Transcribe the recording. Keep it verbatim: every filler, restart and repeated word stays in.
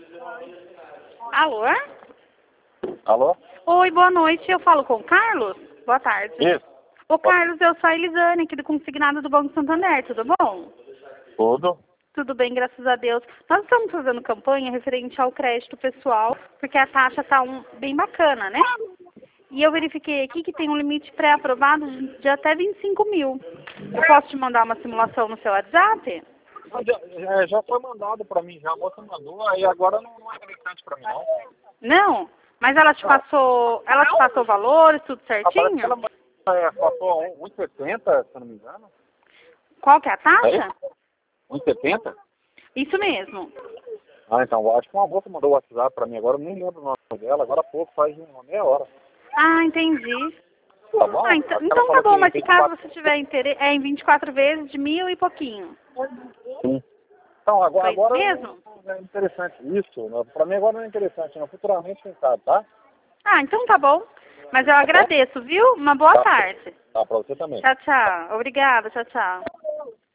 Alô? Alô? Oi, boa noite. Eu falo com o Carlos? Boa tarde. Isso. Ô, Carlos, eu sou a Elisane, aqui do Consignado do Banco Santander. Tudo bom? Tudo? Tudo bem, graças a Deus. Nós estamos fazendo campanha referente ao crédito pessoal, porque a taxa está um, bem bacana, né? E eu verifiquei aqui que tem um limite pré-aprovado de, de até vinte e cinco mil. Eu posso te mandar uma simulação no seu WhatsApp? Já, já- já foi mandado pra mim, já a moça mandou, aí agora não, não é interessante pra mim, não. Não? Mas ela te passou, ela te passou valores, tudo Ah, parece que certinho? ela é, passou um e setenta, se eu não me engano. Qual que é a É taxa? isso? um e setenta? Isso mesmo. Ah, então, eu acho que uma moça mandou o WhatsApp pra mim agora, eu nem lembro o nome dela, agora há pouco, faz uma meia hora. Ah, entendi. Tá bom? Ah, então, Acho que ela então tá falou bom, que mas se caso vinte e quatro. você tiver interesse, é em vinte e quatro vezes de mil e pouquinho. Sim. Então, agora, Foi isso agora mesmo? não é interessante isso, né? Pra mim agora não é interessante, não. Futuramente, quem sabe, tá? Ah, então tá bom. Mas eu agradeço, viu? Uma boa Tá, tarde. tá pra você também. Tchau, tchau. Obrigada, tchau, tchau.